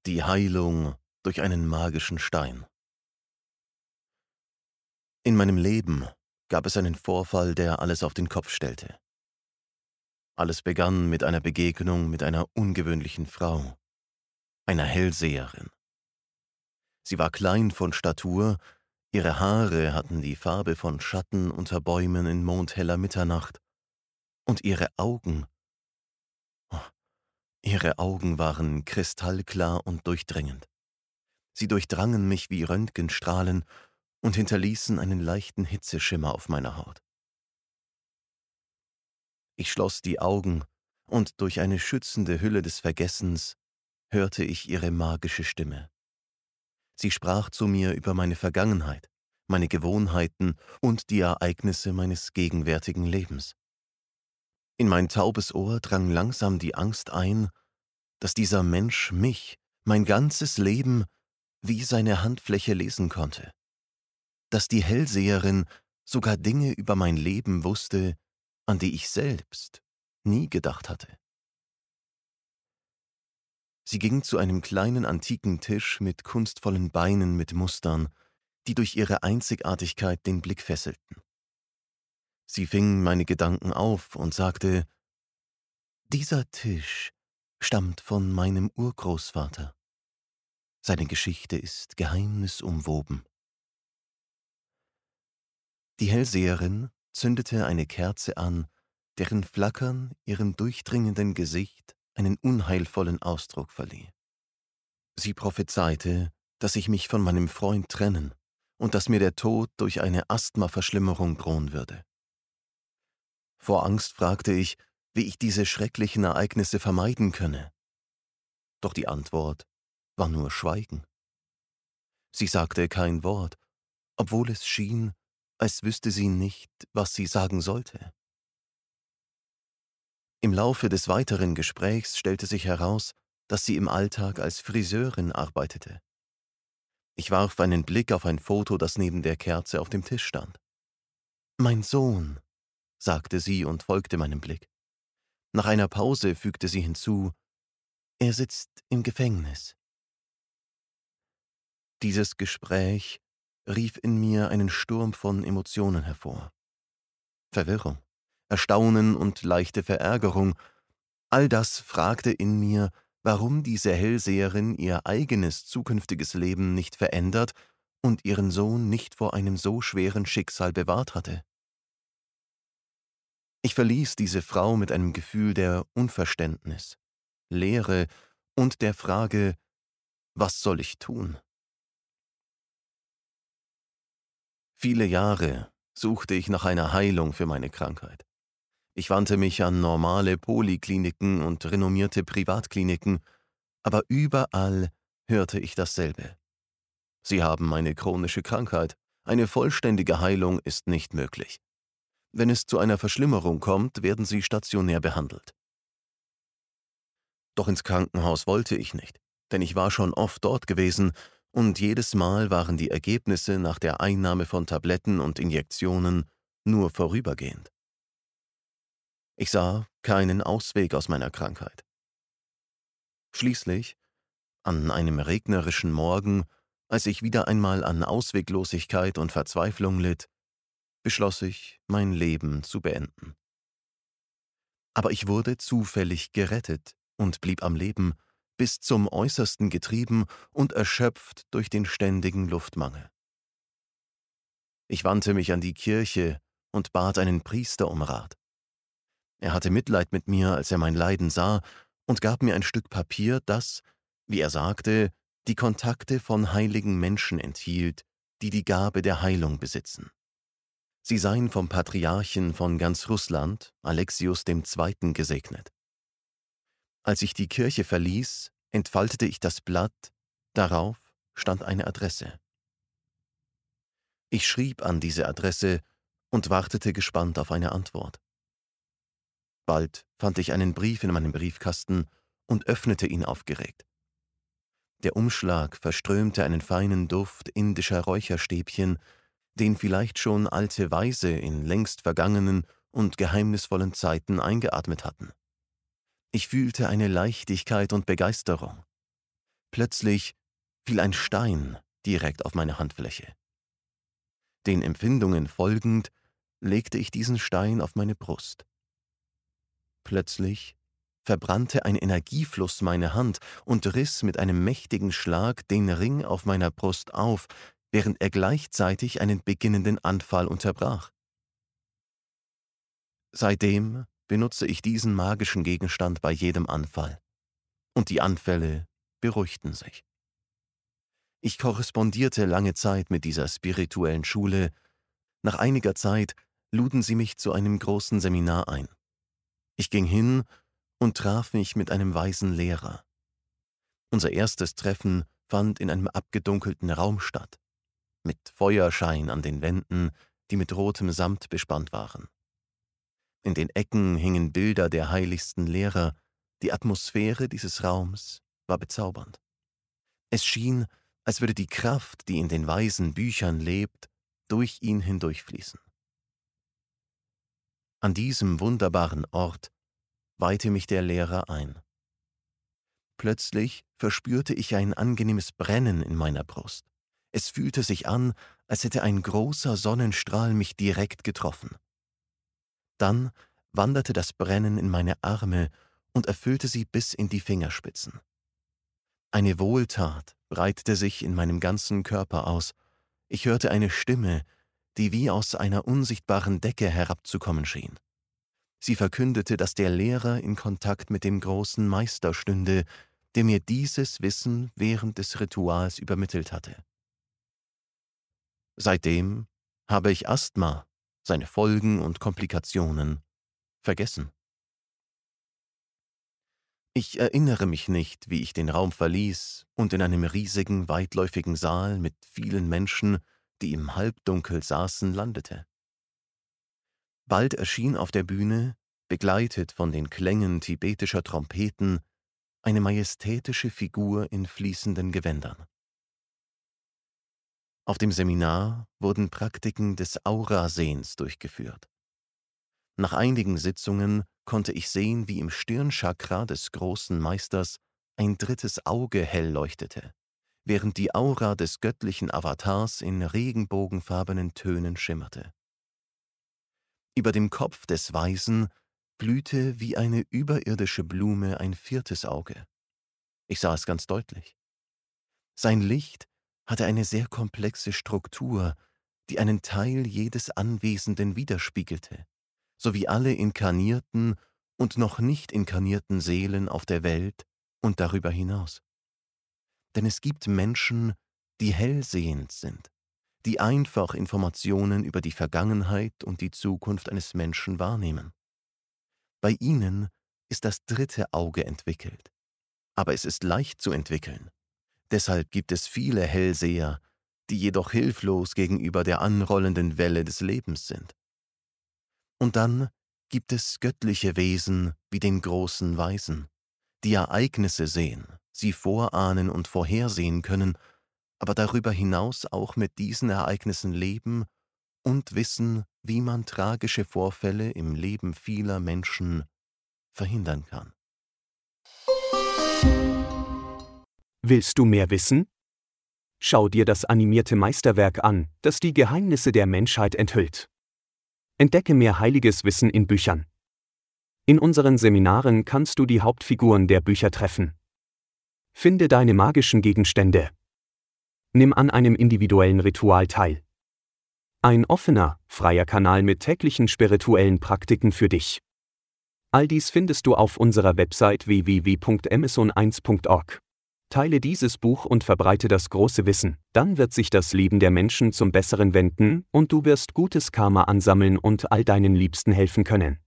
Die Heilung durch einen magischen Stein. In meinem Leben gab es einen Vorfall, der alles auf den Kopf stellte. Alles begann mit einer Begegnung mit einer ungewöhnlichen Frau, einer Hellseherin. Sie war klein von Statur, ihre Haare hatten die Farbe von Schatten unter Bäumen in mondheller Mitternacht, und oh, ihre Augen waren kristallklar und durchdringend. Sie durchdrangen mich wie Röntgenstrahlen und hinterließen einen leichten Hitzeschimmer auf meiner Haut. Ich schloss die Augen, und durch eine schützende Hülle des Vergessens hörte ich ihre magische Stimme. Sie sprach zu mir über meine Vergangenheit, meine Gewohnheiten und die Ereignisse meines gegenwärtigen Lebens. In mein taubes Ohr drang langsam die Angst ein, dass dieser Mensch mich, mein ganzes Leben, wie seine Handfläche lesen konnte. Dass die Hellseherin sogar Dinge über mein Leben wusste, an die ich selbst nie gedacht hatte. Sie ging zu einem kleinen antiken Tisch mit kunstvollen Beinen mit Mustern, die durch ihre Einzigartigkeit den Blick fesselten. Sie fing meine Gedanken auf und sagte: »Dieser Tisch stammt von meinem Urgroßvater. Seine Geschichte ist geheimnisumwoben.« Die Hellseherin zündete eine Kerze an, deren Flackern ihrem durchdringenden Gesicht einen unheilvollen Ausdruck verlieh. Sie prophezeite, dass ich mich von meinem Freund trennen und dass mir der Tod durch eine Asthmaverschlimmerung drohen würde. Vor Angst fragte ich, wie ich diese schrecklichen Ereignisse vermeiden könne. Doch die Antwort war nur Schweigen. Sie sagte kein Wort, obwohl es schien, als wüsste sie nicht, was sie sagen sollte. Im Laufe des weiteren Gesprächs stellte sich heraus, dass sie im Alltag als Friseurin arbeitete. Ich warf einen Blick auf ein Foto, das neben der Kerze auf dem Tisch stand. »Mein Sohn«, sagte sie und folgte meinem Blick. Nach einer Pause fügte sie hinzu: »Er sitzt im Gefängnis.« Dieses Gespräch rief in mir einen Sturm von Emotionen hervor. Verwirrung, Erstaunen und leichte Verärgerung, all das fragte in mir, warum diese Hellseherin ihr eigenes zukünftiges Leben nicht verändert und ihren Sohn nicht vor einem so schweren Schicksal bewahrt hatte. Ich verließ diese Frau mit einem Gefühl der Unverständnis, Leere und der Frage: Was soll ich tun? Viele Jahre suchte ich nach einer Heilung für meine Krankheit. Ich wandte mich an normale Polikliniken und renommierte Privatkliniken, aber überall hörte ich dasselbe. Sie haben eine chronische Krankheit. Eine vollständige Heilung ist nicht möglich. Wenn es zu einer Verschlimmerung kommt, werden Sie stationär behandelt. Doch ins Krankenhaus wollte ich nicht, denn ich war schon oft dort gewesen und jedes Mal waren die Ergebnisse nach der Einnahme von Tabletten und Injektionen nur vorübergehend. Ich sah keinen Ausweg aus meiner Krankheit. Schließlich, an einem regnerischen Morgen, als ich wieder einmal an Ausweglosigkeit und Verzweiflung litt, beschloss ich, mein Leben zu beenden. Aber ich wurde zufällig gerettet und blieb am Leben, bis zum Äußersten getrieben und erschöpft durch den ständigen Luftmangel. Ich wandte mich an die Kirche und bat einen Priester um Rat. Er hatte Mitleid mit mir, als er mein Leiden sah, und gab mir ein Stück Papier, das, wie er sagte, die Kontakte von heiligen Menschen enthielt, die die Gabe der Heilung besitzen. Sie seien vom Patriarchen von ganz Russland, Alexius II., gesegnet. Als ich die Kirche verließ, entfaltete ich das Blatt, darauf stand eine Adresse. Ich schrieb an diese Adresse und wartete gespannt auf eine Antwort. Bald fand ich einen Brief in meinem Briefkasten und öffnete ihn aufgeregt. Der Umschlag verströmte einen feinen Duft indischer Räucherstäbchen, den vielleicht schon alte Weise in längst vergangenen und geheimnisvollen Zeiten eingeatmet hatten. Ich fühlte eine Leichtigkeit und Begeisterung. Plötzlich fiel ein Stein direkt auf meine Handfläche. Den Empfindungen folgend legte ich diesen Stein auf meine Brust. Plötzlich verbrannte ein Energiefluss meine Hand und riss mit einem mächtigen Schlag den Ring auf meiner Brust auf, während er gleichzeitig einen beginnenden Anfall unterbrach. Seitdem benutze ich diesen magischen Gegenstand bei jedem Anfall, und die Anfälle beruhigten sich. Ich korrespondierte lange Zeit mit dieser spirituellen Schule. Nach einiger Zeit luden sie mich zu einem großen Seminar ein. Ich ging hin und traf mich mit einem weisen Lehrer. Unser erstes Treffen fand in einem abgedunkelten Raum statt, mit Feuerschein an den Wänden, die mit rotem Samt bespannt waren. In den Ecken hingen Bilder der heiligsten Lehrer. Die Atmosphäre dieses Raums war bezaubernd. Es schien, als würde die Kraft, die in den weisen Büchern lebt, durch ihn hindurchfließen. An diesem wunderbaren Ort weihte mich der Lehrer ein. Plötzlich verspürte ich ein angenehmes Brennen in meiner Brust. Es fühlte sich an, als hätte ein großer Sonnenstrahl mich direkt getroffen. Dann wanderte das Brennen in meine Arme und erfüllte sie bis in die Fingerspitzen. Eine Wohltat breitete sich in meinem ganzen Körper aus. Ich hörte eine Stimme, die wie aus einer unsichtbaren Decke herabzukommen schien. Sie verkündete, dass der Lehrer in Kontakt mit dem großen Meister stünde, der mir dieses Wissen während des Rituals übermittelt hatte. Seitdem habe ich Asthma, seine Folgen und Komplikationen vergessen. Ich erinnere mich nicht, wie ich den Raum verließ und in einem riesigen, weitläufigen Saal mit vielen Menschen, die im Halbdunkel saßen, landete. Bald erschien auf der Bühne, begleitet von den Klängen tibetischer Trompeten, eine majestätische Figur in fließenden Gewändern. Auf dem Seminar wurden Praktiken des Aurasehens durchgeführt. Nach einigen Sitzungen konnte ich sehen, wie im Stirnchakra des großen Meisters ein drittes Auge hell leuchtete, während die Aura des göttlichen Avatars in regenbogenfarbenen Tönen schimmerte. Über dem Kopf des Weisen blühte wie eine überirdische Blume ein viertes Auge. Ich sah es ganz deutlich. Sein Licht hatte eine sehr komplexe Struktur, die einen Teil jedes Anwesenden widerspiegelte, sowie alle inkarnierten und noch nicht inkarnierten Seelen auf der Welt und darüber hinaus. Denn es gibt Menschen, die hellsehend sind, die einfach Informationen über die Vergangenheit und die Zukunft eines Menschen wahrnehmen. Bei ihnen ist das dritte Auge entwickelt, aber es ist leicht zu entwickeln. Deshalb gibt es viele Hellseher, die jedoch hilflos gegenüber der anrollenden Welle des Lebens sind. Und dann gibt es göttliche Wesen wie den großen Weisen, die Ereignisse sehen, sie vorahnen und vorhersehen können, aber darüber hinaus auch mit diesen Ereignissen leben und wissen, wie man tragische Vorfälle im Leben vieler Menschen verhindern kann. Willst du mehr wissen? Schau dir das animierte Meisterwerk an, das die Geheimnisse der Menschheit enthüllt. Entdecke mehr heiliges Wissen in Büchern. In unseren Seminaren kannst du die Hauptfiguren der Bücher treffen. Finde deine magischen Gegenstände. Nimm an einem individuellen Ritual teil. Ein offener, freier Kanal mit täglichen spirituellen Praktiken für dich. All dies findest du auf unserer Website www.amazon1.org. Teile dieses Buch und verbreite das große Wissen, dann wird sich das Leben der Menschen zum Besseren wenden und du wirst gutes Karma ansammeln und all deinen Liebsten helfen können.